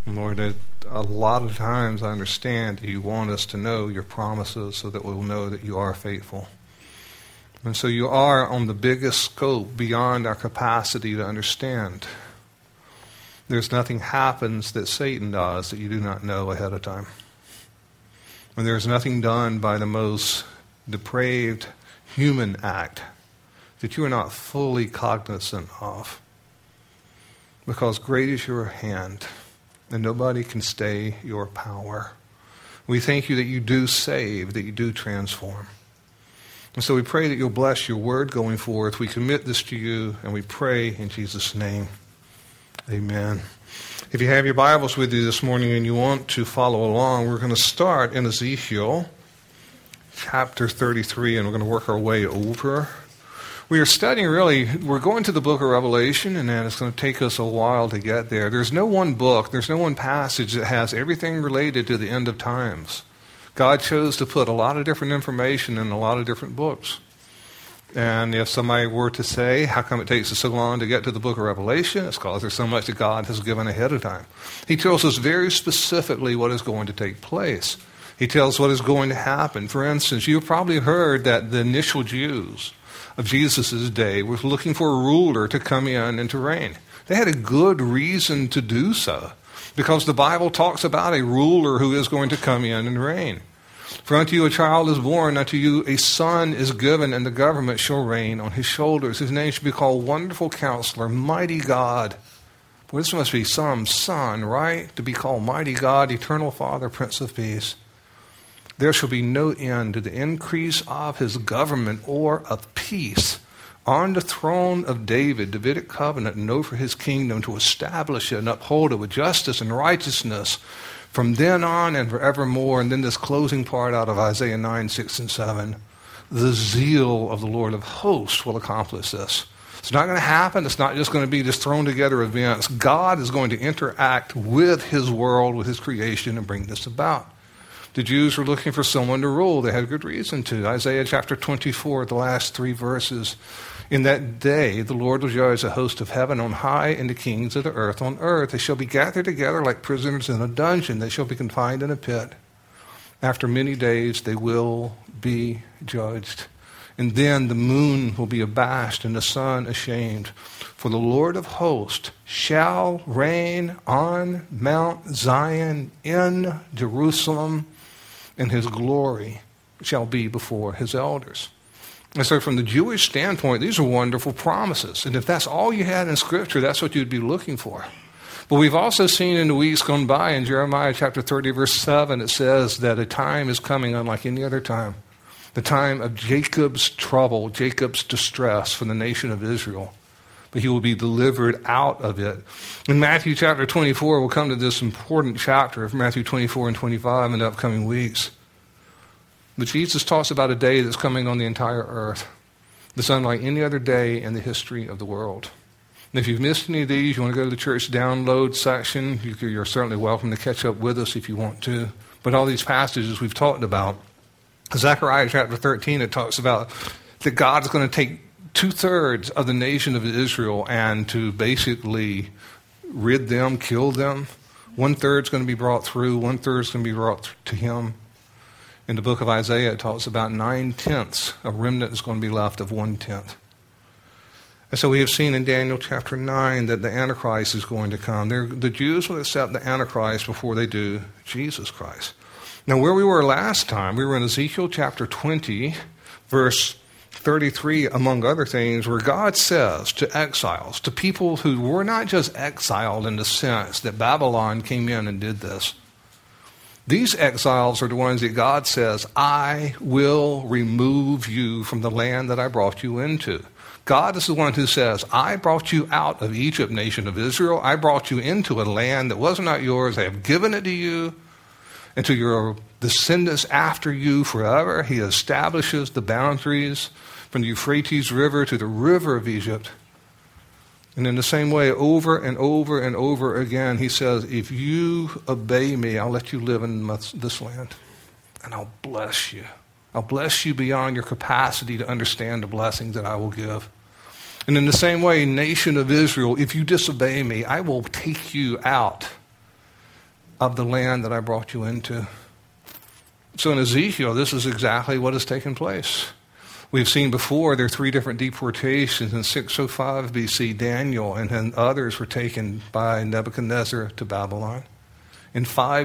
Lord, that a lot of times I understand that you want us to know your promises so that we'll know that you are faithful. And so you are on the biggest scope beyond our capacity to understand. There's nothing happens that Satan does that you do not know ahead of time. And there's nothing done by the most depraved human act that you are not fully cognizant of. Because great is your hand, and nobody can stay your power. We thank you that you do save, that you do transform. And so we pray that you'll bless your word going forth. We commit this to you, and we pray in Jesus' name. Amen. If you have your Bibles with you this morning and you want to follow along, we're going to start in Ezekiel chapter 33, and we're going to work our way over. We are studying we're going to the book of Revelation, and then it's going to take us a while to get there. There's no one book, there's no one passage that has everything related to the end of times. God chose to put a lot of different information in a lot of different books. And if somebody were to say, how come it takes us so long to get to the book of Revelation? It's because there's so much that God has given ahead of time. He tells us very specifically what is going to take place. He tells what is going to happen. For instance, you've probably heard that the initial Jews of Jesus' day was looking for a ruler to come in and to reign. They had a good reason to do so, because the Bible talks about a ruler who is going to come in and reign. For unto you a child is born, unto you a son is given, and the government shall reign on his shoulders. His name shall be called Wonderful Counselor, Mighty God. Well, this must be some son, right? To be called Mighty God, Eternal Father, Prince of Peace. There shall be no end to the increase of his government or of peace on the throne of David, Davidic covenant, and over his kingdom, to establish it and uphold it with justice and righteousness from then on and forevermore. And then this closing part out of Isaiah 9, 6, and 7. The zeal of the Lord of hosts will accomplish this. It's not going to happen. It's not just going to be just thrown together events. God is going to interact with his world, with his creation, and bring this about. The Jews were looking for someone to rule. They had good reason to. Isaiah chapter 24, the last 3 verses. In that day, the Lord will judge the host of heaven on high and the kings of the earth on earth. They shall be gathered together like prisoners in a dungeon. They shall be confined in a pit. After many days, they will be judged. And then the moon will be abashed and the sun ashamed. For the Lord of hosts shall reign on Mount Zion in Jerusalem, and his glory shall be before his elders. And so from the Jewish standpoint, these are wonderful promises. And if that's all you had in Scripture, that's what you'd be looking for. But we've also seen in the weeks gone by in Jeremiah chapter 30, verse 7, it says that a time is coming unlike any other time. The time of Jacob's trouble, Jacob's distress for the nation of Israel. But he will be delivered out of it. In Matthew chapter 24, we'll come to this important chapter of Matthew 24 and 25 in the upcoming weeks. But Jesus talks about a day that's coming on the entire earth that's unlike any other day in the history of the world. And if you've missed any of these, you want to go to the church download section, you're certainly welcome to catch up with us if you want to. But all these passages we've talked about, Zechariah chapter 13, it talks about that God is going to take 2/3 of the nation of Israel and to basically rid them, kill them. 1/3 is going to be brought through, 1/3 is going to be brought to him. In the book of Isaiah, it talks about 9/10. A remnant is going to be left of 1/10. And so we have seen in Daniel chapter 9 that the Antichrist is going to come. The Jews will accept the Antichrist before they do Jesus Christ. Now, where we were last time, we were in Ezekiel chapter 20, verse 33, among other things, where God says to exiles, to people who were not just exiled in the sense that Babylon came in and did this. These exiles are the ones that God says, I will remove you from the land that I brought you into. God is the one who says, I brought you out of Egypt, nation of Israel. I brought you into a land that was not yours. I have given it to you and to your descendants after you forever. He establishes the boundaries from the Euphrates River to the river of Egypt. And in the same way, over and over and over again, he says, if you obey me, I'll let you live in this land. And I'll bless you. I'll bless you beyond your capacity to understand the blessings that I will give. And in the same way, nation of Israel, if you disobey me, I will take you out of the land that I brought you into. So in Ezekiel, this is exactly what has taken place. We've seen before there are 3 different deportations. In 605 BC, Daniel and then others were taken by Nebuchadnezzar to Babylon. In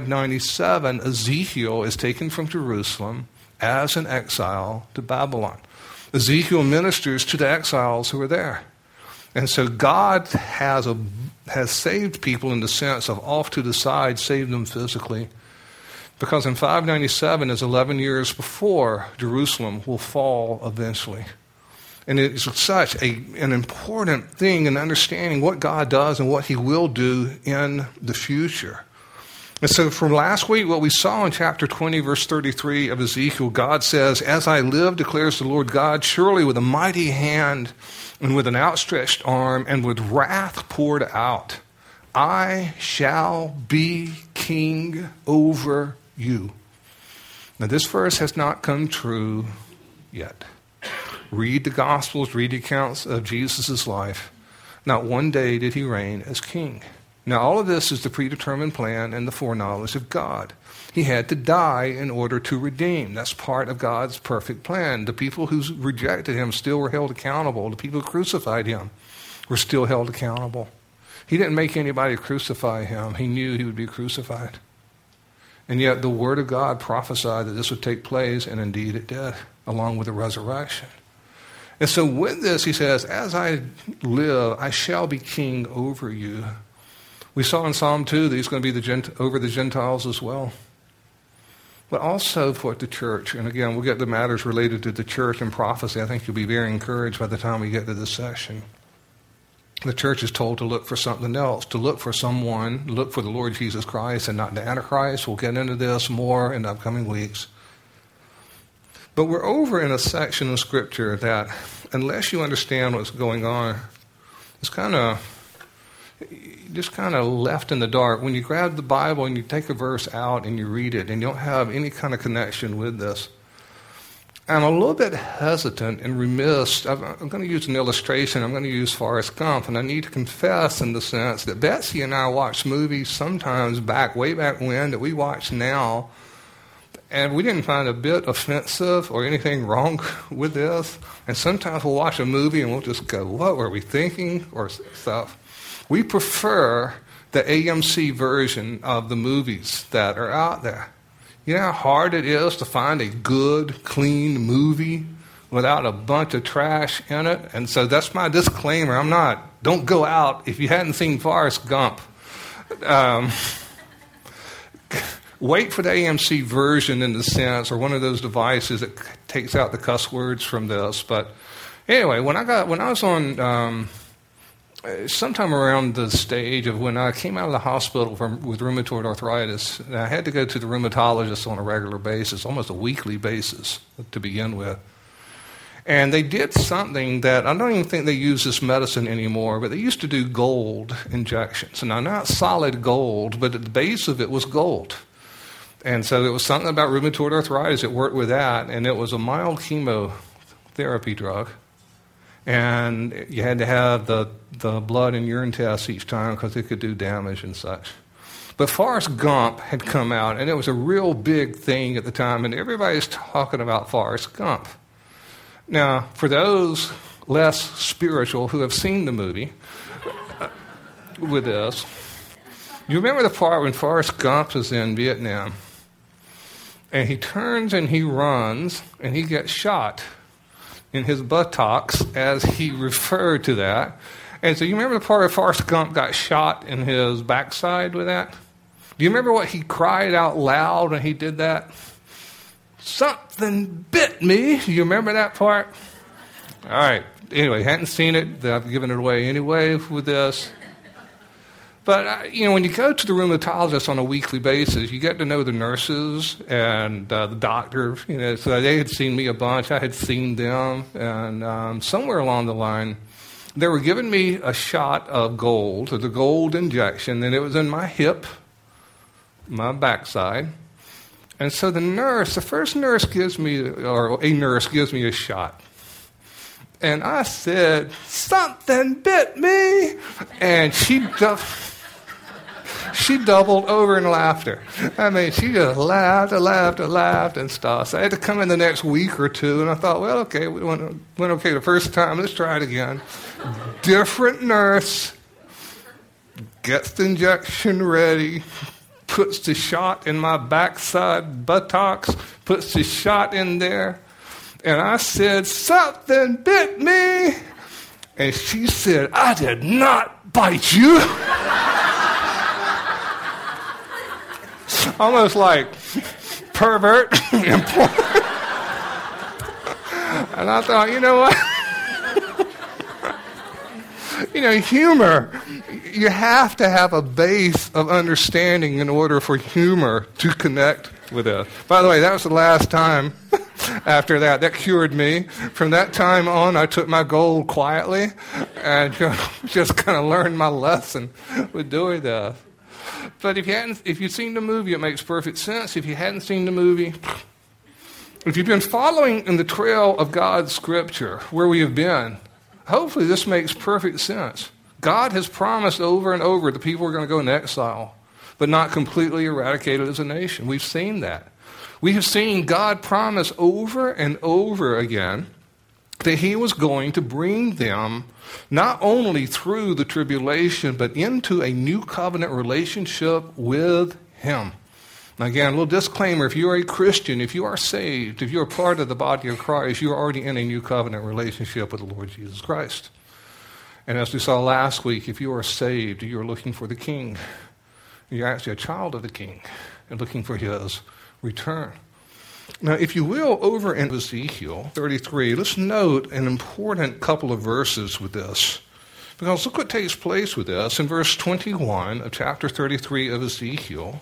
597, Ezekiel is taken from Jerusalem as an exile to Babylon. Ezekiel ministers to the exiles who are there. And so God has saved people in the sense of off to the side, saved them physically. Because in 597 is 11 years before Jerusalem will fall eventually. And it's such an important thing in understanding what God does and what he will do in the future. And so from last week, what we saw in chapter 20, verse 33 of Ezekiel, God says, "As I live, declares the Lord God, surely with a mighty hand and with an outstretched arm and with wrath poured out, I shall be king over you." Now this verse has not come true yet. Read the Gospels, read the accounts of Jesus' life. Not one day did he reign as king. Now all of this is the predetermined plan and the foreknowledge of God. He had to die in order to redeem. That's part of God's perfect plan. The people who rejected him still were held accountable. The people who crucified him were still held accountable. He didn't make anybody crucify him. He knew he would be crucified. And yet the Word of God prophesied that this would take place, and indeed it did, along with the resurrection. And so with this, he says, "As I live, I shall be king over you." We saw in Psalm 2 that he's going to be over the Gentiles as well. But also for the church. And again, we'll get to matters related to the church and prophecy. I think you'll be very encouraged by the time we get to this session. The church is told to look for something else, to look for someone, look for the Lord Jesus Christ and not the Antichrist. We'll get into this more in the upcoming weeks. But we're over in a section of Scripture that, unless you understand what's going on, it's just kind of left in the dark. When you grab the Bible and you take a verse out and you read it and you don't have any kind of connection with this, I'm a little bit hesitant and remiss. I'm going to use an illustration. I'm going to use Forrest Gump, and I need to confess in the sense that Betsy and I watch movies sometimes way back when that we watch now, and we didn't find a bit offensive or anything wrong with this. And sometimes we'll watch a movie and we'll just go, "What were we thinking?" or stuff. We prefer the AMC version of the movies that are out there. You know how hard it is to find a good, clean movie without a bunch of trash in it? And so that's my disclaimer. Don't go out if you hadn't seen Forrest Gump. Wait for the AMC version in the sense, or one of those devices that takes out the cuss words from this. But anyway, when I was on... sometime around the stage of when I came out of the hospital with rheumatoid arthritis, I had to go to the rheumatologist on a regular basis, almost a weekly basis to begin with. And they did something that, I don't even think they use this medicine anymore, but they used to do gold injections. Now, not solid gold, but at the base of it was gold. And so it was something about rheumatoid arthritis. It worked with that, and it was a mild chemotherapy drug. And you had to have the blood and urine tests each time because it could do damage and such. But Forrest Gump had come out, and it was a real big thing at the time, and everybody's talking about Forrest Gump. Now, for those less spiritual who have seen the movie with this, you remember the part when Forrest Gump is in Vietnam, and he turns and he runs, and he gets shot in his buttocks, as he referred to that. And so you remember the part where Forrest Gump got shot in his backside with that? Do you remember what he cried out loud when he did that? "Something bit me." You remember that part? All right. Anyway, hadn't seen it. I've given it away anyway with this. But, when you go to the rheumatologist on a weekly basis, you get to know the nurses and the doctor. So they had seen me a bunch. I had seen them. And somewhere along the line, they were giving me a shot of gold, or the gold injection, and it was in my hip, my backside. And so the first nurse gives me, or a nurse gives me a shot. And I said, "Something bit me." And she just... She doubled over in laughter. I mean, she just laughed and stuff. So I had to come in the next week or two, and I thought, well, okay, we went okay the first time. Let's try it again. Different nurse gets the injection ready, puts the shot in my backside buttocks, puts the shot in there, and I said, something bit me. And she said, I did not bite you. Almost like pervert. And I thought, you know what? Humor, you have to have a base of understanding in order for humor to connect with us. By the way, that was the last time after that. That cured me. From that time on, I took my gold quietly and just kind of learned my lesson with doing that. But if you've seen the movie, it makes perfect sense. If you hadn't seen the movie, if you've been following in the trail of God's Scripture, where we have been, hopefully this makes perfect sense. God has promised over and over the people are going to go into exile, but not completely eradicated as a nation. We've seen that. We have seen God promise over and over again that he was going to bring them not only through the tribulation, but into a new covenant relationship with him. Now again, a little disclaimer, if you are a Christian, if you are saved, if you're a part of the body of Christ, you're already in a new covenant relationship with the Lord Jesus Christ. And as we saw last week, if you are saved, you are looking for the King. You're actually a child of the King and looking for his return. Now, if you will, over in Ezekiel 33, let's note an important couple of verses with this. Because look what takes place with this in verse 21 of chapter 33 of Ezekiel.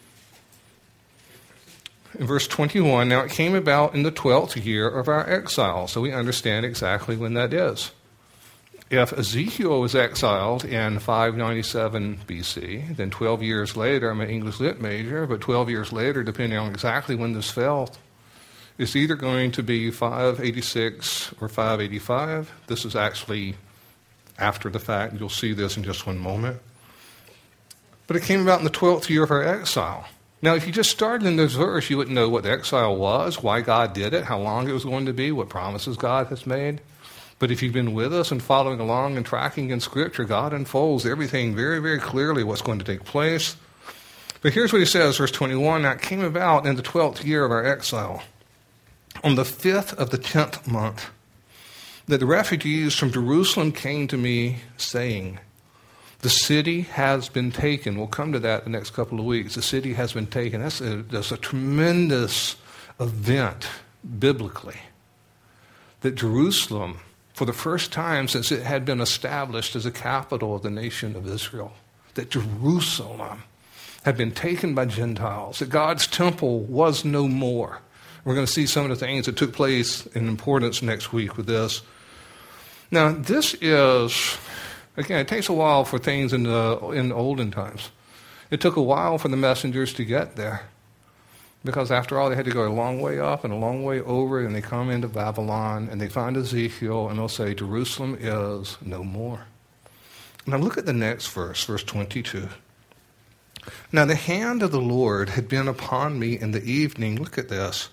In verse 21, now it came about in the 12th year of our exile. So we understand exactly when that is. If Ezekiel was exiled in 597 BC, then 12 years later, I'm an English Lit major, but 12 years later, depending on exactly when this fell, it's either going to be 586 or 585. This is actually after the fact. You'll see this in just one moment. But it came about in the 12th year of our exile. Now, if you just started in this verse, you wouldn't know what the exile was, why God did it, how long it was going to be, what promises God has made. But if you've been with us and following along and tracking in Scripture, God unfolds everything very, very clearly what's going to take place. But here's what he says, verse 21, now it came about in the 12th year of our exile, on the 5th of the 10th month, that the refugees from Jerusalem came to me, saying, the city has been taken. We'll come to that the next couple of weeks. The city has been taken. That's a tremendous event biblically, that Jerusalem, for the first time since it had been established as a capital of the nation of Israel, that Jerusalem had been taken by Gentiles, that God's temple was no more. We're going to see some of the things that took place in importance next week with this. Now, this is, again, it takes a while for things in the olden times. It took a while for the messengers to get there, because after all, they had to go a long way up and a long way over, and they come into Babylon, and they find Ezekiel, and they'll say, Jerusalem is no more. Now look at the next verse, verse 22. Now the hand of the Lord had been upon me in the evening, look at this,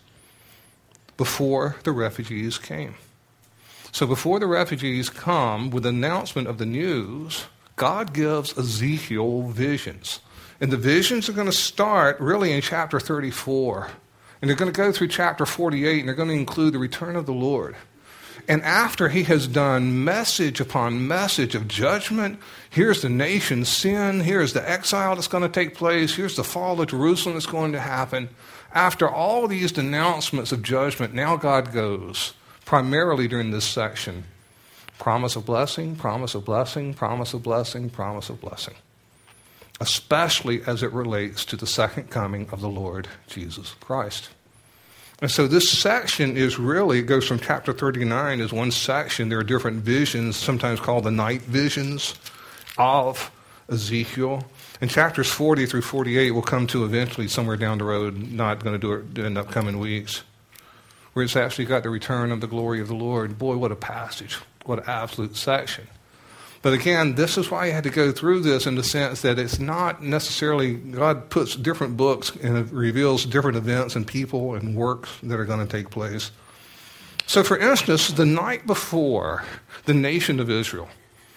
before the refugees came. So before the refugees come, with the announcement of the news, God gives Ezekiel visions. And the visions are going to start really in chapter 34. And they're going to go through chapter 48, and they're going to include the return of the Lord. And after he has done message upon message of judgment, here's the nation's sin, here's the exile that's going to take place, here's the fall of Jerusalem that's going to happen. After all these denouncements of judgment, now God goes, primarily during this section, promise of blessing, promise of blessing, promise of blessing, promise of blessing. Especially as it relates to the second coming of the Lord Jesus Christ. And so this section is really, it goes from chapter 39 as one section. There are different visions, sometimes called the night visions of Ezekiel. And chapters 40 through 48 we'll come to eventually somewhere down the road, not going to do it in the upcoming weeks, where it's actually got the return of the glory of the Lord. Boy, what a passage. What an absolute section. But again, this is why I had to go through this in the sense that it's not necessarily, God puts different books and it reveals different events and people and works that are going to take place. So for instance, the night before the nation of Israel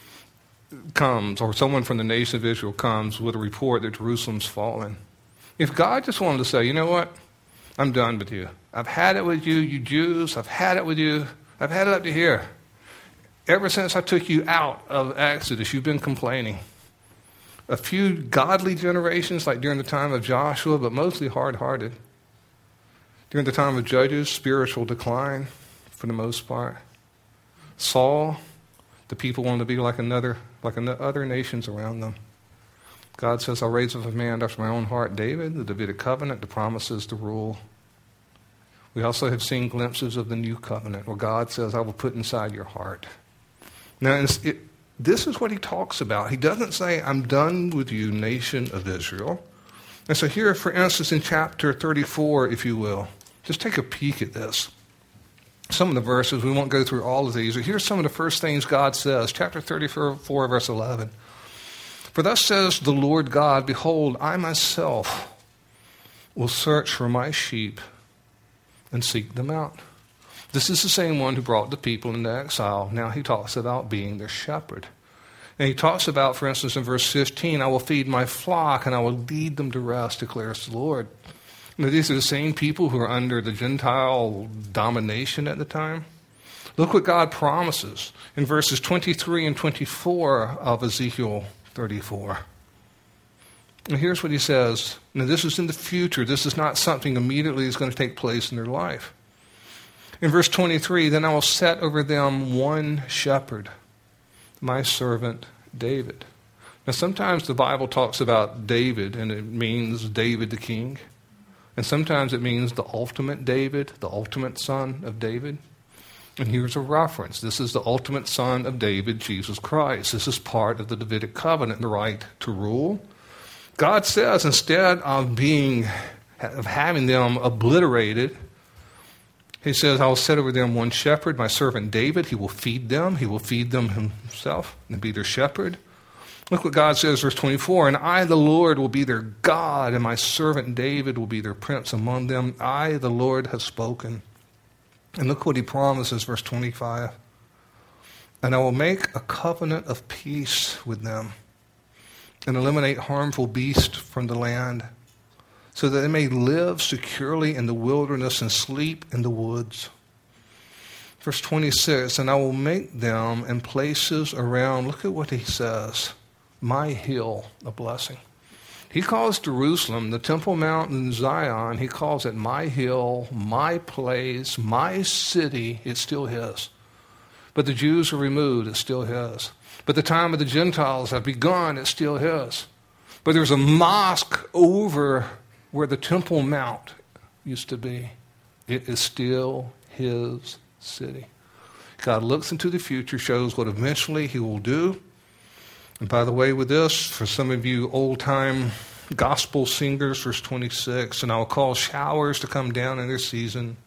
comes, or someone from the nation of Israel comes with a report that Jerusalem's fallen, if God just wanted to say, you know what, I'm done with you. I've had it with you, you Jews. I've had it with you. I've had it up to here. Ever since I took you out of Exodus, you've been complaining. A few godly generations, like during the time of Joshua, but mostly hard-hearted. During the time of Judges, spiritual decline for the most part. Saul, the people wanted to be like other nations around them. God says, I'll raise up a man after my own heart, David, the Davidic covenant, the promises, the rule. We also have seen glimpses of the new covenant, where God says, I will put inside your heart. Now, this is what he talks about. He doesn't say, I'm done with you, nation of Israel. And so here, for instance, in chapter 34, if you will, just take a peek at this. Some of the verses, we won't go through all of these, but here's some of the first things God says. Chapter 34, verse 11. For thus says the Lord God, behold, I myself will search for my sheep and seek them out. This is the same one who brought the people into exile. Now he talks about being their shepherd. And he talks about, for instance, in verse 15, I will feed my flock and I will lead them to rest, declares the Lord. Now, these are the same people who are under the Gentile domination at the time. Look what God promises in verses 23 and 24 of Ezekiel 34. And here's what he says. Now, this is in the future. This is not something immediately that's going to take place in their life. In verse 23, then I will set over them one shepherd, my servant David. Now, sometimes the Bible talks about David, and it means David the king. And sometimes it means the ultimate David, the ultimate son of David. And here's a reference. This is the ultimate son of David, Jesus Christ. This is part of the Davidic covenant, the right to rule. God says instead of having them obliterated, he says, I will set over them one shepherd, my servant David. He will feed them. He will feed them himself and be their shepherd. Look what God says, verse 24, and I, the Lord, will be their God, and my servant David will be their prince among them. I, the Lord, have spoken. And look what he promises, verse 25. And I will make a covenant of peace with them and eliminate harmful beasts from the land so that they may live securely in the wilderness and sleep in the woods. Verse 26, and I will make them in places around, look at what he says, my hill of blessing. He calls Jerusalem, the Temple Mount in Zion, he calls it my hill, my place, my city. It's still his. But the Jews are removed, it's still his. But the time of the Gentiles have begun, it's still his. But there's a mosque over where the Temple Mount used to be. It is still his city. God looks into the future, shows what eventually he will do. And by the way, with this, for some of you old-time gospel singers, verse 26, and I will cause showers to come down in their season.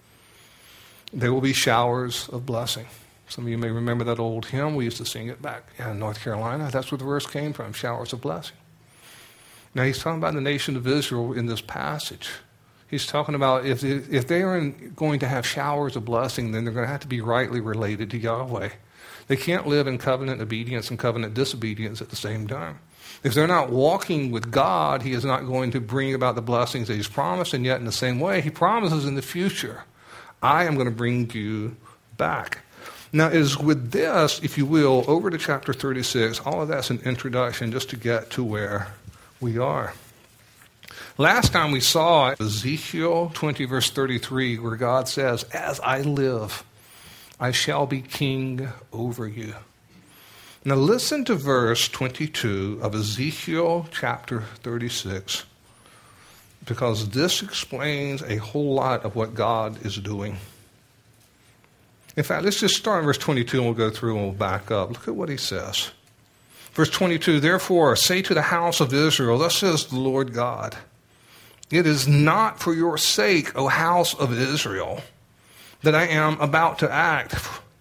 There will be showers of blessing. Some of you may remember that old hymn. We used to sing it back in North Carolina. That's where the verse came from, showers of blessing. Now, he's talking about the nation of Israel in this passage. He's talking about if they are going to have showers of blessing, then they're going to have to be rightly related to Yahweh. They can't live in covenant obedience and covenant disobedience at the same time. If they're not walking with God, he is not going to bring about the blessings that he's promised, and yet in the same way, he promises in the future, I am going to bring you back. Now, it is with this, if you will, over to chapter 36, all of that's an introduction just to get to where we are. Last time we saw Ezekiel 20, verse 33, where God says, as I live, I shall be king over you. Now listen to verse 22 of Ezekiel chapter 36, because this explains a whole lot of what God is doing. In fact, let's just start in verse 22 and we'll go through and we'll back up. Look at what he says. Verse 22, therefore say to the house of Israel, thus says the Lord God, it is not for your sake, O house of Israel, that I am about to act,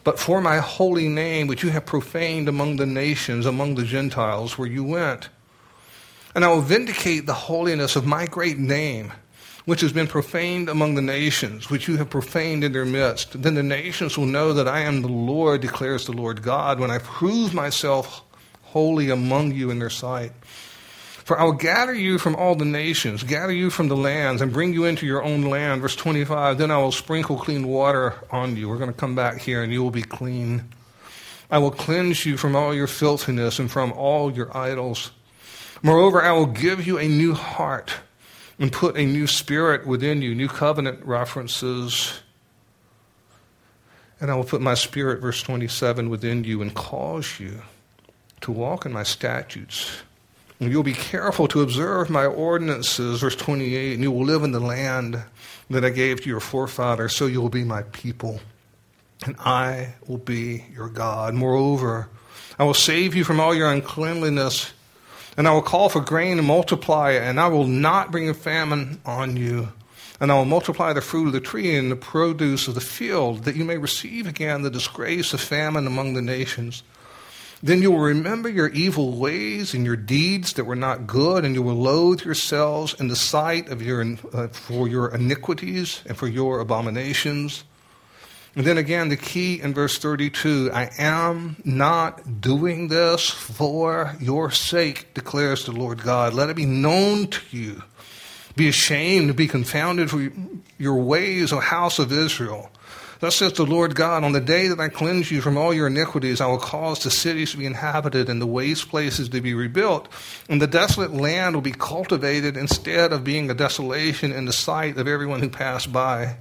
but for my holy name, which you have profaned among the nations, among the Gentiles, where you went. And I will vindicate the holiness of my great name, which has been profaned among the nations, which you have profaned in their midst. Then the nations will know that I am the Lord, declares the Lord God, when I prove myself holy among you in their sight. For I will gather you from all the nations, gather you from the lands, and bring you into your own land. Verse 25, then I will sprinkle clean water on you. We're going to come back here, and you will be clean. I will cleanse you from all your filthiness and from all your idols. Moreover, I will give you a new heart and put a new spirit within you. New covenant references. And I will put my spirit, verse 27, within you and cause you to walk in my statutes. And you'll be careful to observe my ordinances, verse 28, and you will live in the land that I gave to your forefathers, so you will be my people, and I will be your God. Moreover, I will save you from all your uncleanliness, and I will call for grain and multiply it, and I will not bring a famine on you. And I will multiply the fruit of the tree and the produce of the field, that you may receive again the disgrace of famine among the nations. Then you will remember your evil ways and your deeds that were not good, and you will loathe yourselves in the sight of for your iniquities and for your abominations. And then again, the key in verse 32, I am not doing this for your sake, declares the Lord God. Let it be known to you. Be ashamed, be confounded for your ways, O house of Israel. Thus says the Lord God, on the day that I cleanse you from all your iniquities, I will cause the cities to be inhabited and the waste places to be rebuilt, and the desolate land will be cultivated instead of being a desolation in the sight of everyone who passed by.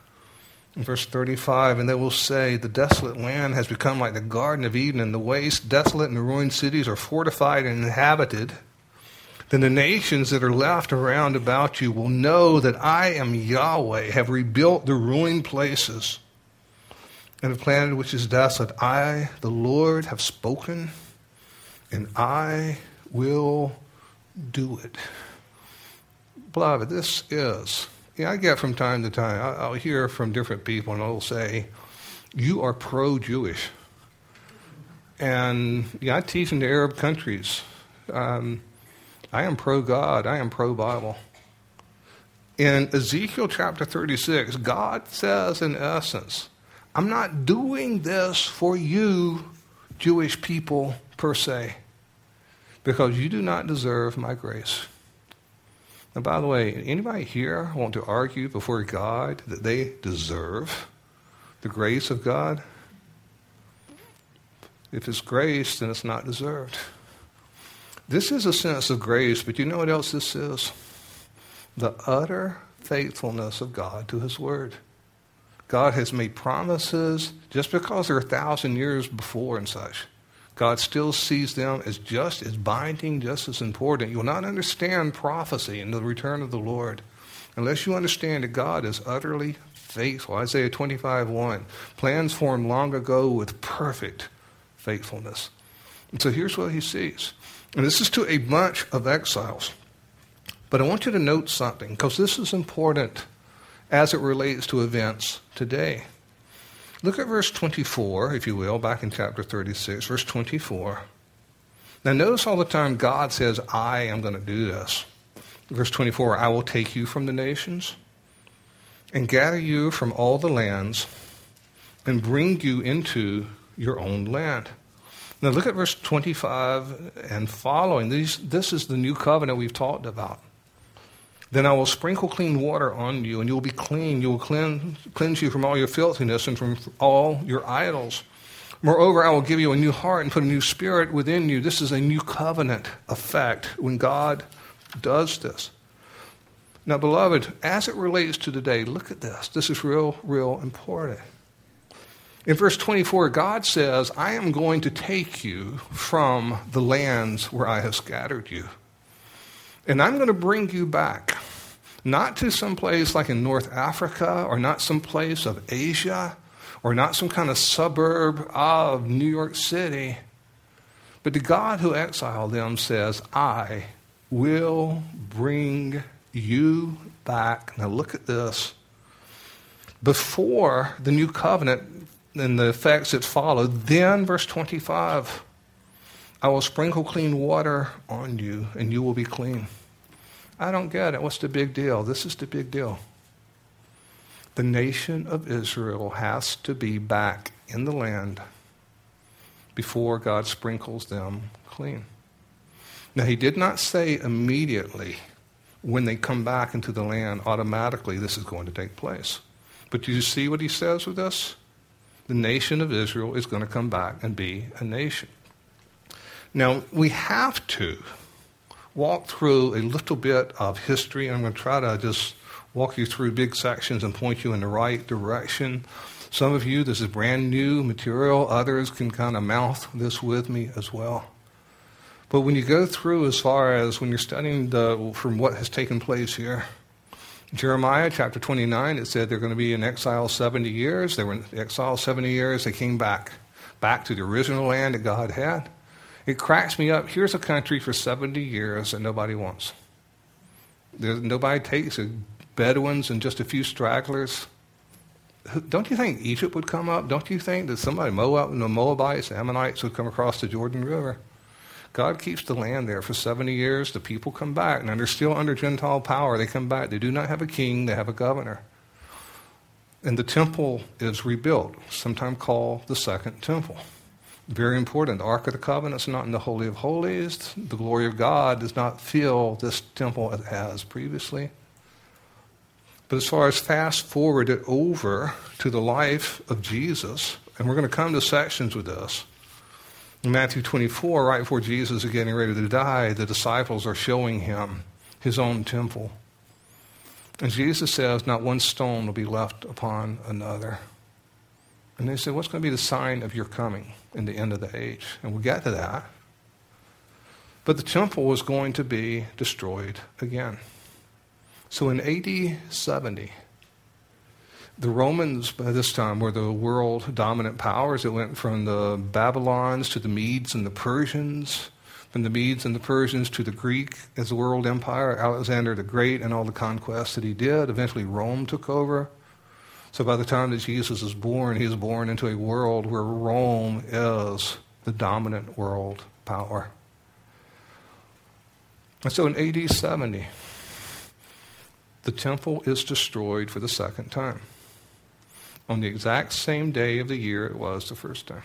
In verse 35, and they will say, the desolate land has become like the Garden of Eden, and the waste, desolate, and the ruined cities are fortified and inhabited. Then the nations that are left around about you will know that I am Yahweh, have rebuilt the ruined places, and have planted which is desolate. I, the Lord, have spoken, and I will do it. Beloved, this is, I get from time to time, I'll hear from different people, and they'll say, you are pro-Jewish. And I teach in the Arab countries. I am pro-God. I am pro-Bible. In Ezekiel chapter 36, God says in essence, I'm not doing this for you, Jewish people, per se, because you do not deserve my grace. Now, by the way, anybody here want to argue before God that they deserve the grace of God? If it's grace, then it's not deserved. This is a sense of grace, but you know what else this is? The utter faithfulness of God to his word. God has made promises just because they're 1,000 years before and such. God still sees them as just as binding, just as important. You will not understand prophecy and the return of the Lord unless you understand that God is utterly faithful. Isaiah 25:1, plans formed long ago with perfect faithfulness. And so here's what he sees. And this is to a bunch of exiles. But I want you to note something, because this is important as it relates to events today. Look at verse 24, if you will, back in chapter 36, verse 24. Now notice all the time God says, I am going to do this. Verse 24, I will take you from the nations and gather you from all the lands and bring you into your own land. Now look at verse 25 and following. This is the new covenant we've talked about. Then I will sprinkle clean water on you, and you will be clean. You will cleanse you from all your filthiness and from all your idols. Moreover, I will give you a new heart and put a new spirit within you. This is a new covenant effect when God does this. Now, beloved, as it relates to today, look at this. This is real important. In verse 24, God says, I am going to take you from the lands where I have scattered you. And I'm going to bring you back, not to some place like in North Africa, or not some place of Asia, or not some kind of suburb of New York City. But the God who exiled them says, I will bring you back. Now look at this. Before the new covenant and the effects that follow. Then, verse 25, I will sprinkle clean water on you, and you will be clean. I don't get it. What's the big deal? This is the big deal. The nation of Israel has to be back in the land before God sprinkles them clean. Now, he did not say immediately when they come back into the land, automatically this is going to take place. But do you see what he says with this? The nation of Israel is going to come back and be a nation. Now, we have to walk through a little bit of history. I'm going to try to just walk you through big sections and point you in the right direction. Some of you, this is brand new material. Others can kind of mouth this with me as well. But when you go through, as far as when you're studying from what has taken place here, Jeremiah chapter 29, it said they're going to be in exile 70 years. They were in exile 70 years. They came back to the original land that God had. It cracks me up. Here's a country for 70 years that nobody wants. Nobody takes it. Bedouins and just a few stragglers. Don't you think Egypt would come up? Don't you think that somebody, Moab and the Moabites, the Ammonites, would come across the Jordan River? God keeps the land there for 70 years. The people come back. Now, they're still under Gentile power. They come back. They do not have a king. They have a governor. And the temple is rebuilt, sometimes called the Second Temple. Very important. The Ark of the Covenant is not in the Holy of Holies. The glory of God does not fill this temple as it has previously. But as far as fast forward it over to the life of Jesus, and we're going to come to sections with this. In Matthew 24, right before Jesus is getting ready to die, the disciples are showing him his own temple. And Jesus says, not one stone will be left upon another. And they said, what's going to be the sign of your coming in the end of the age? And we'll get to that. But the temple was going to be destroyed again. So in AD 70, the Romans by this time were the world dominant powers. It went from the Babylons to the Medes and the Persians, from the Medes and the Persians to the Greek as the world empire, Alexander the Great and all the conquests that he did. Eventually Rome took over. So by the time that Jesus is born, he is born into a world where Rome is the dominant world power. And so in AD 70, the temple is destroyed for the second time, on the exact same day of the year it was the first time.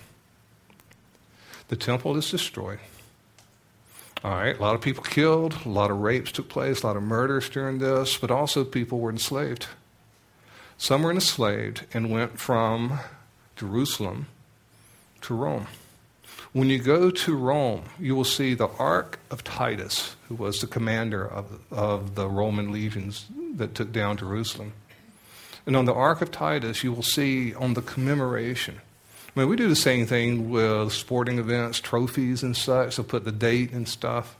The temple is destroyed. All right, a lot of people killed, a lot of rapes took place, a lot of murders during this, but also people were enslaved. Some were enslaved and went from Jerusalem to Rome. When you go to Rome, you will see the Ark of Titus, who was the commander of the Roman legions that took down Jerusalem. And on the Ark of Titus, you will see on the commemoration. I mean, we do the same thing with sporting events, trophies and such. They'll put the date and stuff.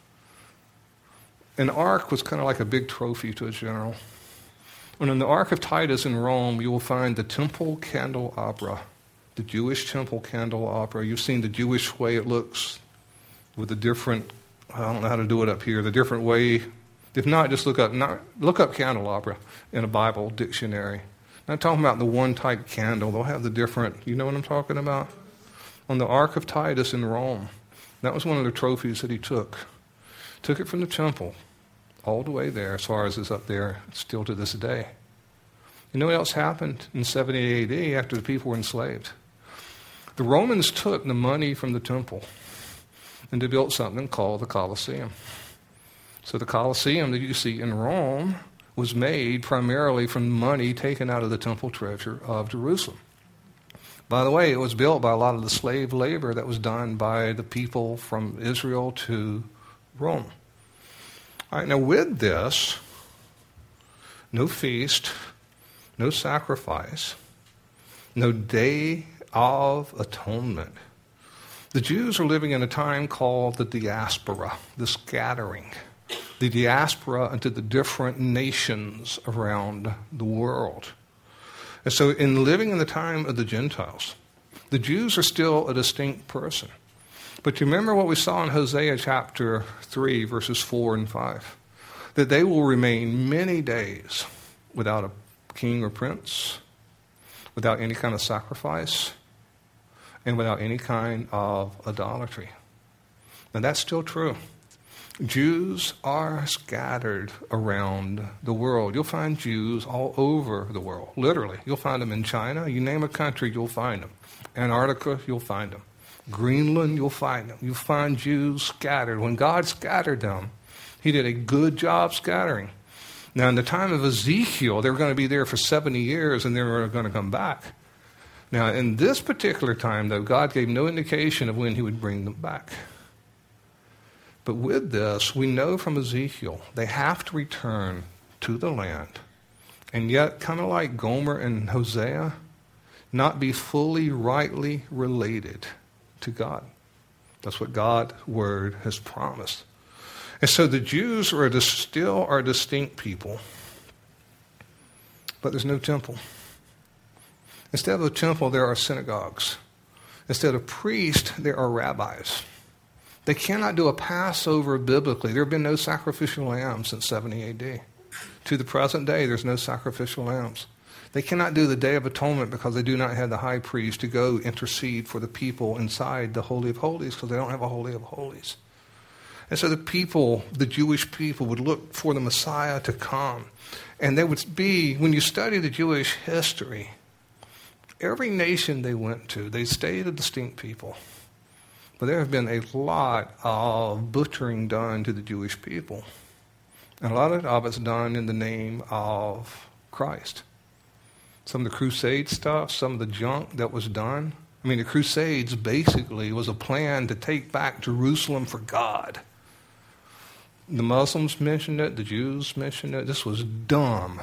An ark was kind of like a big trophy to a general. And in the Ark of Titus in Rome, you will find the temple candelabra, the Jewish temple candelabra. You've seen the Jewish way it looks with the different, I don't know how to do it up here, the different way. If not, just look up candelabra in a Bible dictionary. Not talking about the one type candle. They'll have the different, you know what I'm talking about? On the Ark of Titus in Rome, that was one of the trophies that he took. Took it from the temple all the way there, as far as it's up there still to this day. You know what else happened in 70 AD after the people were enslaved? The Romans took the money from the temple and they built something called the Colosseum. So the Colosseum that you see in Rome was made primarily from money taken out of the temple treasure of Jerusalem. By the way, it was built by a lot of the slave labor that was done by the people from Israel to Rome. All right, now with this, no feast, no sacrifice, no day of atonement. The Jews are living in a time called the diaspora, the scattering. The diaspora into the different nations around the world. And so in living in the time of the Gentiles, the Jews are still a distinct person. But you remember what we saw in Hosea chapter 3, verses 4 and 5, that they will remain many days without a king or prince, without any kind of sacrifice, and without any kind of idolatry. And that's still true. Jews are scattered around the world. You'll find Jews all over the world, literally. You'll find them in China. You name a country, you'll find them. Antarctica, you'll find them. Greenland, you'll find them. You'll find Jews scattered. When God scattered them, he did a good job scattering. Now, in the time of Ezekiel, they were going to be there for 70 years, and they were going to come back. Now, in this particular time, though, God gave no indication of when he would bring them back. But with this, we know from Ezekiel, they have to return to the land. And yet, kind of like Gomer and Hosea, not be fully rightly related to God. That's what God's word has promised. And so the Jews still are a distinct people. But there's no temple. Instead of a temple, there are synagogues. Instead of priests, there are rabbis. They cannot do a Passover biblically. There have been no sacrificial lambs since 70 A.D. To the present day, there's no sacrificial lambs. They cannot do the Day of Atonement because they do not have the high priest to go intercede for the people inside the Holy of Holies because they don't have a Holy of Holies. And so the Jewish people would look for the Messiah to come. And they would be, when you study the Jewish history, every nation they went to, they stayed a distinct people. But there have been a lot of butchering done to the Jewish people. And a lot of it's done in the name of Christ. Some of the crusade stuff, some of the junk that was done. I mean, the Crusades basically was a plan to take back Jerusalem for God. The Muslims mentioned it, the Jews mentioned it. This was dumb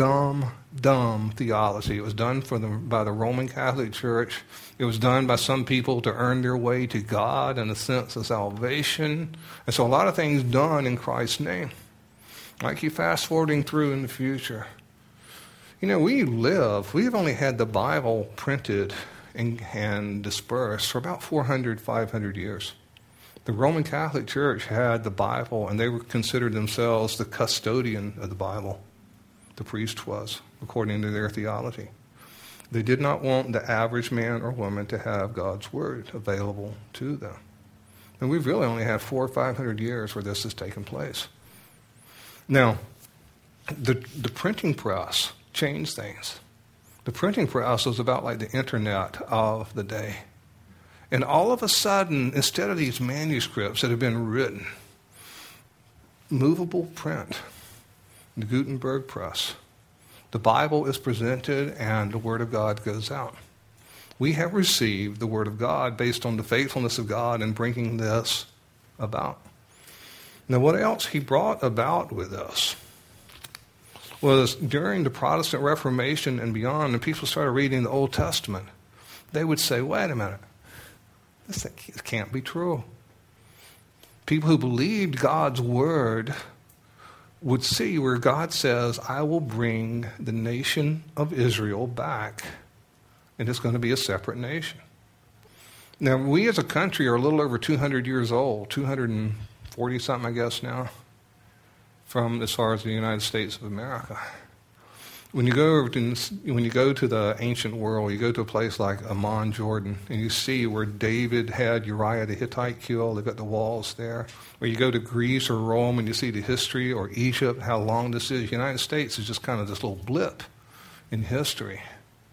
theology. It was done by the Roman Catholic Church. It was done by some people to earn their way to God and a sense of salvation. And so a lot of things done in Christ's name. Like you fast forwarding through in the future. You know, we've only had the Bible printed and dispersed for about 400, 500 years. The Roman Catholic Church had the Bible, and they considered themselves the custodian of the Bible. The priest was, according to their theology. They did not want the average man or woman to have God's word available to them. And we've really only had 400 or 500 years where this has taken place. Now, the printing press changed things. The printing press was about like the internet of the day. And all of a sudden, instead of these manuscripts that have been written, movable print, the Gutenberg press, the Bible is presented and the Word of God goes out. We have received the Word of God based on the faithfulness of God in bringing this about. Now, what else he brought about with us was during the Protestant Reformation and beyond, and people started reading the Old Testament, they would say, wait a minute, this can't be true. People who believed God's word would see where God says, I will bring the nation of Israel back, and it's going to be a separate nation. Now, we as a country are a little over 200 years old, 240 something, I guess, now, from as far as the United States of America. When you go to the ancient world, you go to a place like Amman, Jordan, and you see where David had Uriah the Hittite killed. They've got the walls there. Or you go to Greece or Rome and you see the history, or Egypt, how long this is. The United States is just kind of this little blip in history.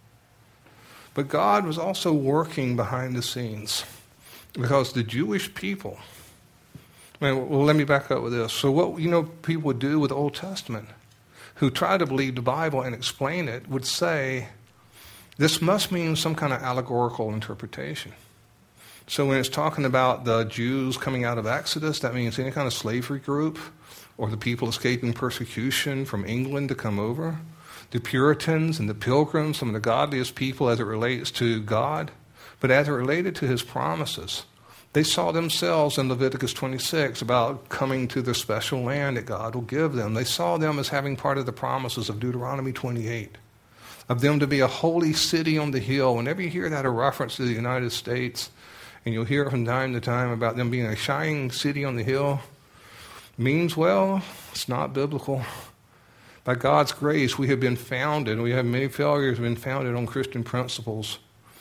But God was also working behind the scenes because the Jewish people, well, let me back up with this. So what people would do with the Old Testament, who try to believe the Bible and explain it, would say, this must mean some kind of allegorical interpretation. So when it's talking about the Jews coming out of Exodus, that means any kind of slavery group, or the people escaping persecution from England to come over, the Puritans and the Pilgrims, some of the godliest people as it relates to God, but as it related to his promises. They saw themselves in Leviticus 26 about coming to the special land that God will give them. They saw them as having part of the promises of Deuteronomy 28, of them to be a holy city on the hill. Whenever you hear that a reference to the United States, and you'll hear it from time to time about them being a shining city on the hill, means, well, it's not biblical. By God's grace, we have been founded, we have many failures, been founded on Christian principles.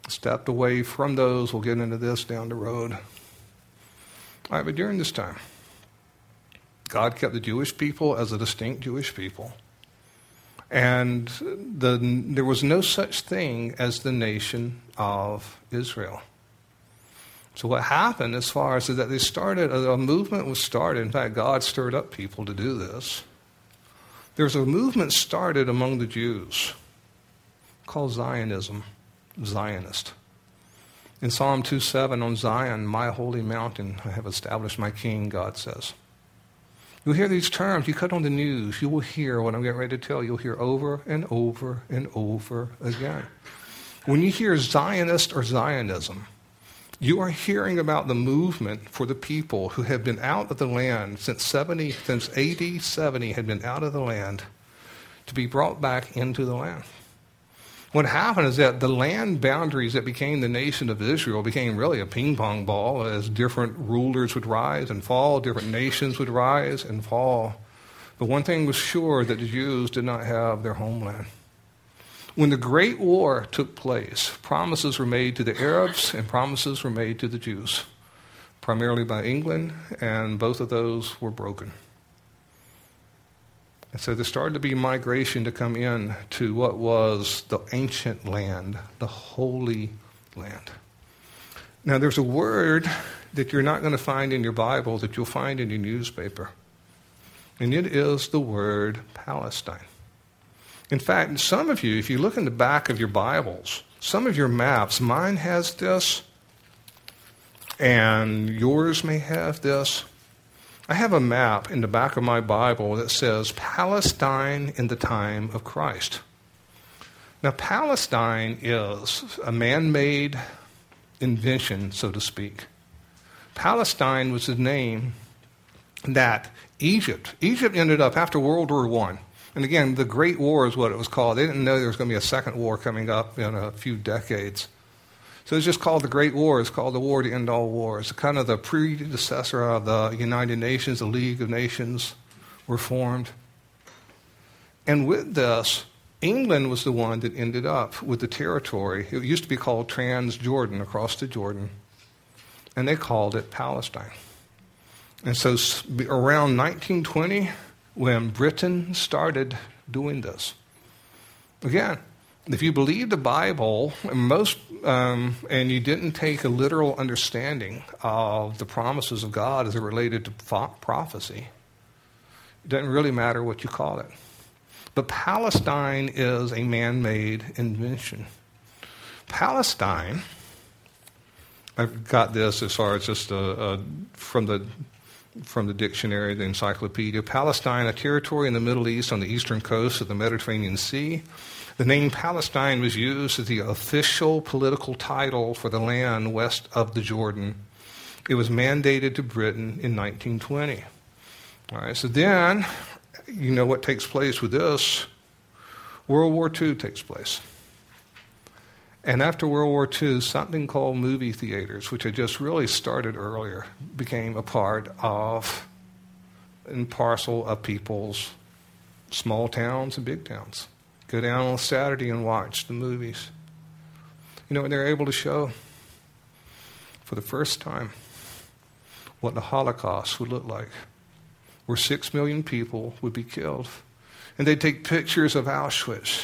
Stepped away from those. We'll get into this down the road. All right, but during this time, God kept the Jewish people as a distinct Jewish people. And there was no such thing as the nation of Israel. So what happened as far as that they started, a movement was started. In fact, God stirred up people to do this. There's a movement started among the Jews called Zionism, Zionist. In Psalm 2:7, on Zion, my holy mountain, I have established my king, God says. You'll hear these terms. You cut on the news. You will hear what I'm getting ready to tell you. You'll hear over and over and over again. When you hear Zionist or Zionism, you are hearing about the movement for the people who have been out of the land since AD 70 had been out of the land to be brought back into the land. What happened is that the land boundaries that became the nation of Israel became really a ping pong ball as different rulers would rise and fall, different nations would rise and fall. But one thing was sure, that the Jews did not have their homeland. When the Great War took place, promises were made to the Arabs and promises were made to the Jews, primarily by England, and both of those were broken. And so there started to be migration to come in to what was the ancient land, the Holy Land. Now there's a word that you're not going to find in your Bible that you'll find in your newspaper, and it is the word Palestine. In fact, some of you, if you look in the back of your Bibles, some of your maps, mine has this, and yours may have this. I have a map in the back of my Bible that says Palestine in the time of Christ. Now, Palestine is a man-made invention, so to speak. Palestine was the name that Egypt ended up after World War I. And again, the Great War is what it was called. They didn't know there was going to be a second war coming up in a few decades. So it's just called the Great War. It's called the war to end all wars. It's kind of the predecessor of the United Nations, the League of Nations were formed. And with this, England was the one that ended up with the territory. It used to be called Transjordan, across the Jordan. And they called it Palestine. And so around 1920, when Britain started doing this. Again, if you believe the Bible, and you didn't take a literal understanding of the promises of God as it related to prophecy, it doesn't really matter what you call it. But Palestine is a man-made invention. Palestine, I've got this as far as just from the dictionary, the encyclopedia. Palestine, a territory in the Middle East on the eastern coast of the Mediterranean Sea. The name Palestine was used as the official political title for the land west of the Jordan. It was mandated to Britain in 1920. All right, so then, you know what takes place with this? World War II takes place. And after World War II, something called movie theaters, which had just really started earlier, became a part of and parcel of people's small towns and big towns. Go down on Saturday and watch the movies. You know what they're able to show? For the first time, what the Holocaust would look like, where 6 million people would be killed. And they'd take pictures of Auschwitz,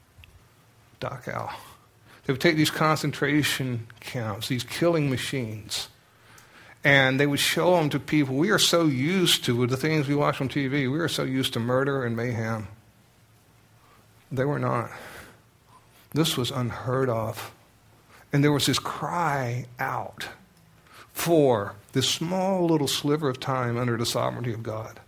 Dachau. They would take these concentration camps, these killing machines, and they would show them to people. We are so used to, with the things we watch on TV, we are so used to murder and mayhem. They were not. This was unheard of. And there was this cry out for this small little sliver of time under the sovereignty of God.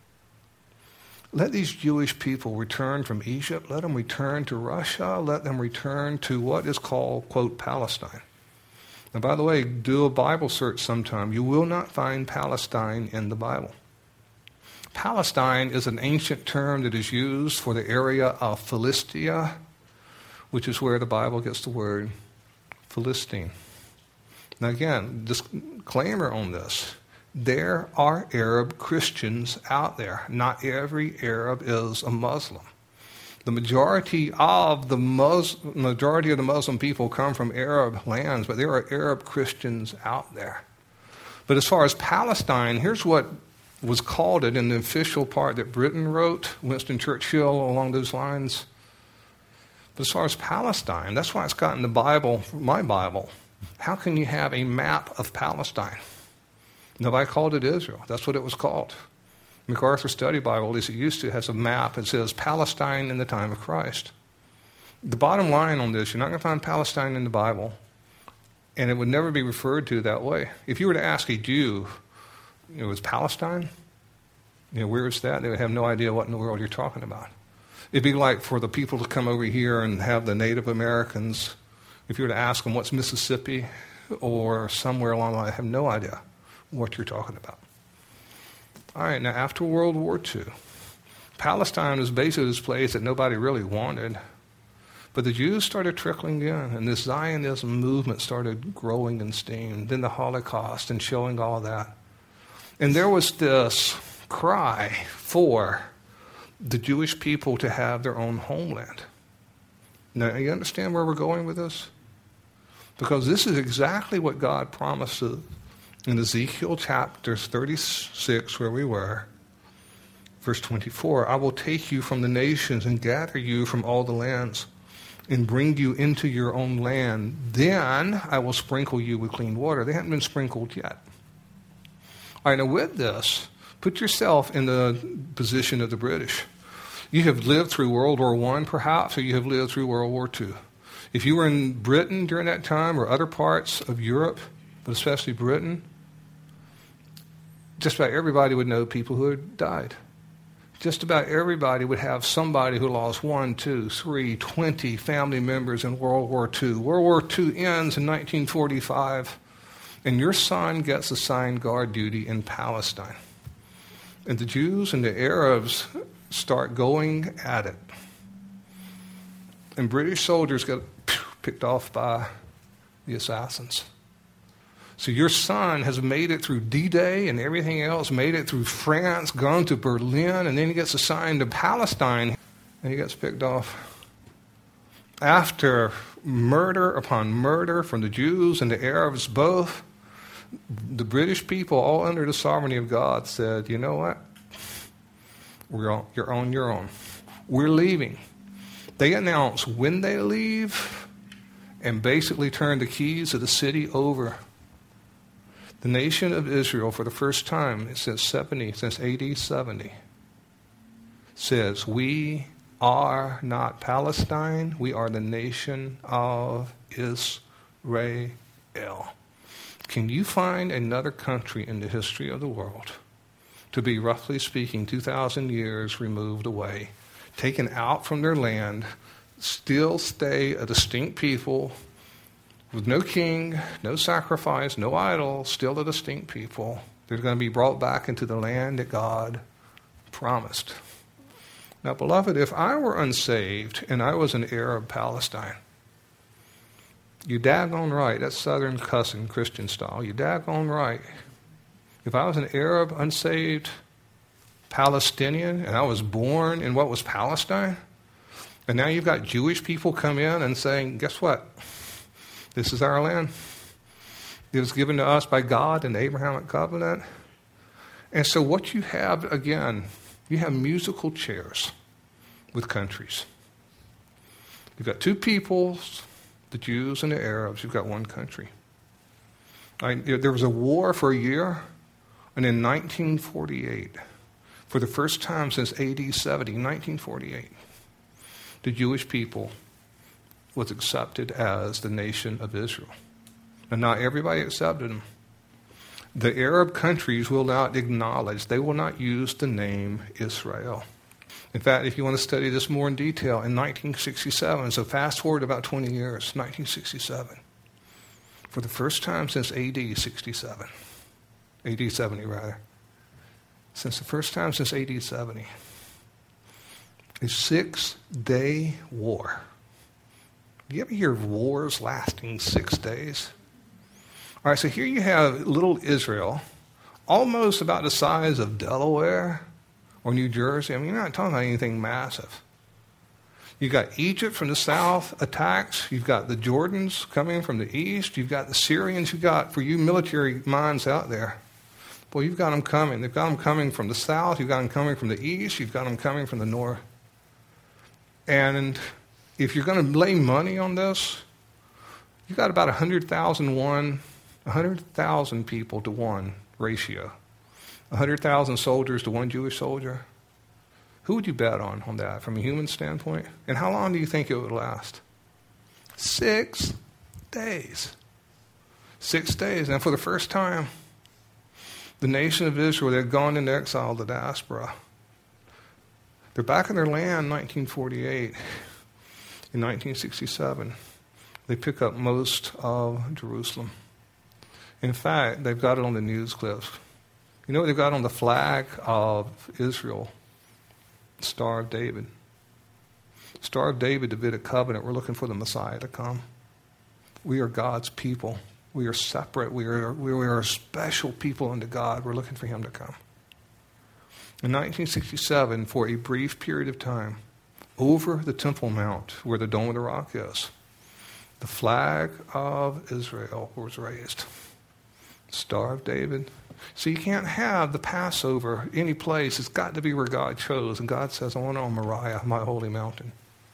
Let these Jewish people return from Egypt. Let them return to Russia. Let them return to what is called, quote, Palestine. Now, by the way, do a Bible search sometime. You will not find Palestine in the Bible. Palestine is an ancient term that is used for the area of Philistia, which is where the Bible gets the word Philistine. Now again, disclaimer on this. There are Arab Christians out there. Not every Arab is a Muslim. The majority of the Muslim people come from Arab lands, but there are Arab Christians out there. But as far as Palestine, here's what was called it in the official part that Britain wrote, Winston Churchill along those lines. But as far as Palestine, that's why it's got in the Bible, my Bible. How can you have a map of Palestine? Nobody called it Israel. That's what it was called. MacArthur Study Bible, as it used to, has a map that says Palestine in the time of Christ. The bottom line on this, you're not going to find Palestine in the Bible, and it would never be referred to that way. If you were to ask a Jew, is Palestine? Where is that? They would have no idea what in the world you're talking about. It'd be like for the people to come over here and have the Native Americans, if you were to ask them what's Mississippi or somewhere along the line, I have no idea what you're talking about. All right, now after World War II, Palestine was basically this place that nobody really wanted. But the Jews started trickling in, and this Zionism movement started growing in steam. Then the Holocaust and showing all that. And there was this cry for the Jewish people to have their own homeland. Now, you understand where we're going with this? Because this is exactly what God promises in Ezekiel chapter 36, where we were, verse 24. I will take you from the nations and gather you from all the lands and bring you into your own land. Then I will sprinkle you with clean water. They haven't been sprinkled yet. All right, now with this, put yourself in the position of the British. You have lived through World War I, perhaps, or you have lived through World War II. If you were in Britain during that time or other parts of Europe, but especially Britain, just about everybody would know people who had died. Just about everybody would have somebody who lost 1, 2, 3, 20 family members in World War II. World War II ends in 1945, and your son gets assigned guard duty in Palestine. And the Jews and the Arabs start going at it. And British soldiers get picked off by the assassins. So your son has made it through D-Day and everything else, made it through France, gone to Berlin, and then he gets assigned to Palestine, and he gets picked off. After murder upon murder from the Jews and the Arabs both, the British people, all under the sovereignty of God, said, you know what? You're on your own. We're leaving. They announce when they leave and basically turn the keys of the city over. The nation of Israel, for the first time since AD 70, says, we are not Palestine, we are the nation of Israel. Can you find another country in the history of the world to be, roughly speaking, 2,000 years removed away, taken out from their land, still stay a distinct people, with no king, no sacrifice, no idol, still a distinct people? They're going to be brought back into the land that God promised. Now, beloved, if I were unsaved and I was in Arab Palestine, you daggone right, that's Southern cussing Christian style, you daggone right. If I was an Arab, unsaved Palestinian, and I was born in what was Palestine, and now you've got Jewish people come in and saying, guess what? This is our land. It was given to us by God in the Abrahamic covenant. And so what you have, again, you have musical chairs with countries. You've got two peoples, the Jews and the Arabs. You've got one country. There was a war for a year, and in 1948, for the first time since AD 70, 1948, the Jewish people was accepted as the nation of Israel. And not everybody accepted them. The Arab countries will not acknowledge, they will not use the name Israel. In fact, if you want to study this more in detail, in 1967, so fast forward about 20 years, 1967, for the first time since AD 67, AD 70 rather, since the first time since AD 70, a 6-day war. Do you ever hear of wars lasting 6 days? All right, so here you have little Israel, almost about the size of Delaware or New Jersey. I mean, you're not talking about anything massive. You've got Egypt from the south attacks. You've got the Jordans coming from the east. You've got the Syrians. You've got, for you military minds out there, boy, you've got them coming. They've got them coming from the south. You've got them coming from the east. You've got them coming from the north. And if you're going to lay money on this, you've got about 100,000 people to one ratio. 100,000 soldiers to one Jewish soldier. Who would you bet on that from a human standpoint? And how long do you think it would last? 6 days. 6 days. And for the first time, the nation of Israel, they'd gone into exile, the diaspora. They're back in their land in 1948. In 1967, they pick up most of Jerusalem. In fact, they've got it on the news clips. You know what they've got on the flag of Israel? Star of David. Star of David, Davidic covenant. We're looking for the Messiah to come. We are God's people. We are separate. We are a special people unto God. We're looking for him to come. In 1967, for a brief period of time, over the Temple Mount, where the Dome of the Rock is, the flag of Israel was raised. Star of David. So you can't have the Passover any place. It's got to be where God chose. And God says, I want it on Moriah, my holy mountain.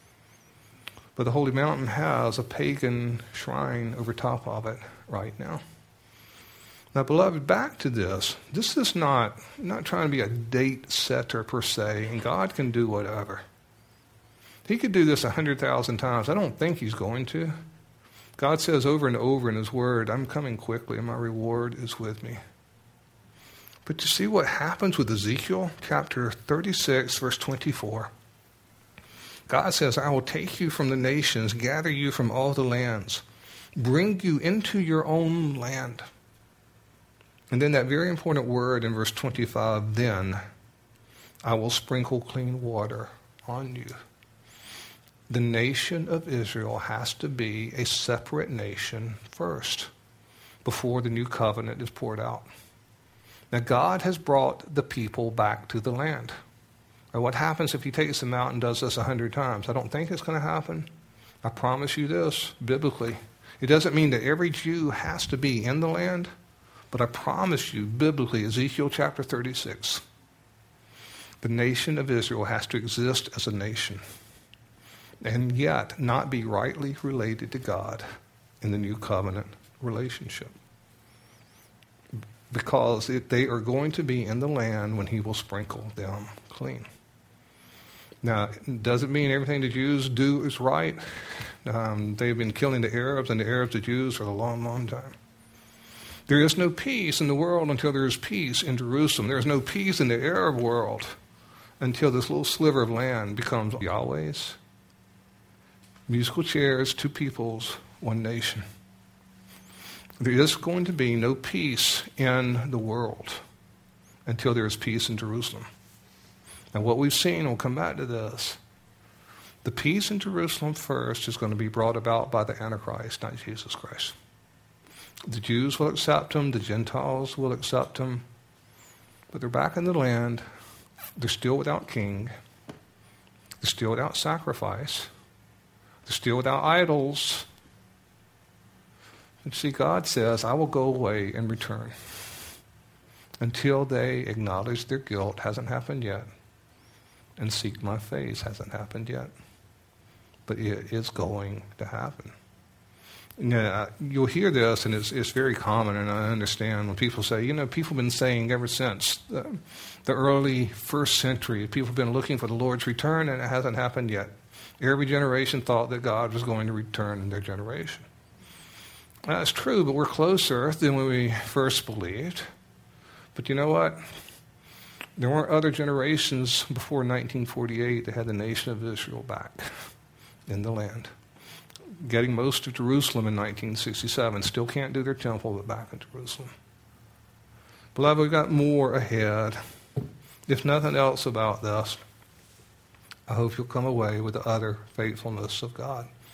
But the holy mountain has a pagan shrine over top of it right now. Now, beloved, back to this. This is not trying to be a date setter per se, and God can do whatever. He could do this 100,000 times. I don't think he's going to. God says over and over in his word, I'm coming quickly, and my reward is with me. But you see what happens with Ezekiel chapter 36, verse 24. God says, I will take you from the nations, gather you from all the lands, bring you into your own land. And then that very important word in verse 25, then I will sprinkle clean water on you. The nation of Israel has to be a separate nation first before the new covenant is poured out. Now, God has brought the people back to the land. Now, what happens if he takes them out and does this 100 times? I don't think it's going to happen. I promise you this, biblically. It doesn't mean that every Jew has to be in the land, but I promise you, biblically, Ezekiel chapter 36, the nation of Israel has to exist as a nation and yet not be rightly related to God in the new covenant relationship. Because they are going to be in the land when he will sprinkle them clean. Now, it doesn't mean everything the Jews do is right. They've been killing the Arabs and the Arabs the Jews for a long, long time. There is no peace in the world until there is peace in Jerusalem. There is no peace in the Arab world until this little sliver of land becomes Yahweh's. Musical chairs, two peoples, one nation. There is going to be no peace in the world until there is peace in Jerusalem. And what we've seen, we'll come back to this, the peace in Jerusalem first is going to be brought about by the Antichrist, not Jesus Christ. The Jews will accept him, the Gentiles will accept him, but they're back in the land. They're still without king. They're still without sacrifice. They're still without idols. And see, God says, I will go away and return until they acknowledge their guilt. Hasn't happened yet. And seek my face. Hasn't happened yet. But it is going to happen. Now, you'll hear this, and it's very common, and I understand when people say, people have been saying ever since the early first century, people have been looking for the Lord's return, and it hasn't happened yet. Every generation thought that God was going to return in their generation. That's true, but we're closer than when we first believed. But you know what? There weren't other generations before 1948 that had the nation of Israel back in the land. Getting most of Jerusalem in 1967. Still can't do their temple, but back in Jerusalem. Beloved, we've got more ahead. If nothing else about this, I hope you'll come away with the utter faithfulness of God.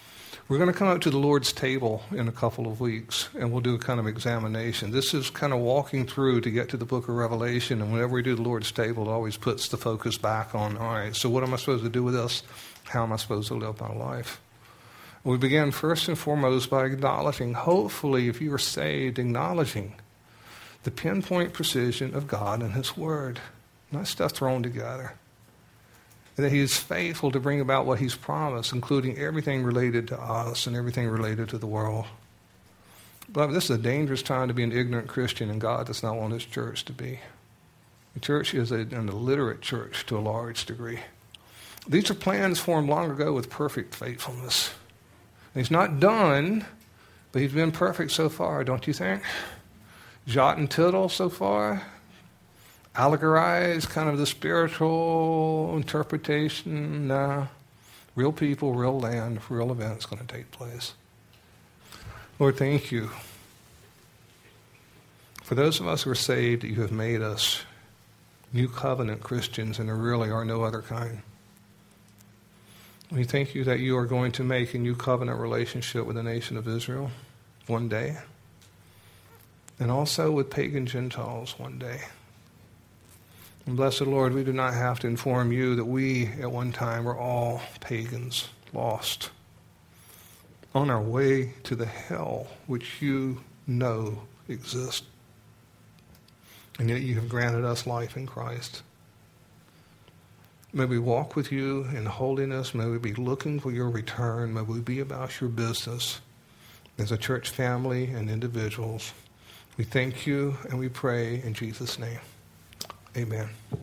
We're going to come up to the Lord's table in a couple of weeks, and we'll do a kind of examination. This is kind of walking through to get to the book of Revelation, and whenever we do the Lord's table, it always puts the focus back on, all right, so what am I supposed to do with this? How am I supposed to live my life? We begin first and foremost by acknowledging, hopefully, if you are saved, acknowledging the pinpoint precision of God and His Word, not stuff thrown together. And that He is faithful to bring about what He's promised, including everything related to us and everything related to the world. But this is a dangerous time to be an ignorant Christian, and God does not want His church to be. The church is an illiterate church to a large degree. These are plans formed long ago with perfect faithfulness. And He's not done, but He's been perfect so far, don't you think? Jot and tittle so far. Allegorize kind of the spiritual interpretation. Nah. Real people, real land, real events going to take place. Lord, thank you. For those of us who are saved, you have made us new covenant Christians, and there really are no other kind. We thank you that you are going to make a new covenant relationship with the nation of Israel one day, and also with pagan Gentiles one day. And blessed Lord, we do not have to inform you that we at one time were all pagans, lost, on our way to the hell which you know exists. And yet you have granted us life in Christ. May we walk with you in holiness. May we be looking for your return. May we be about your business as a church family and individuals. We thank you and we pray in Jesus' name. Amen.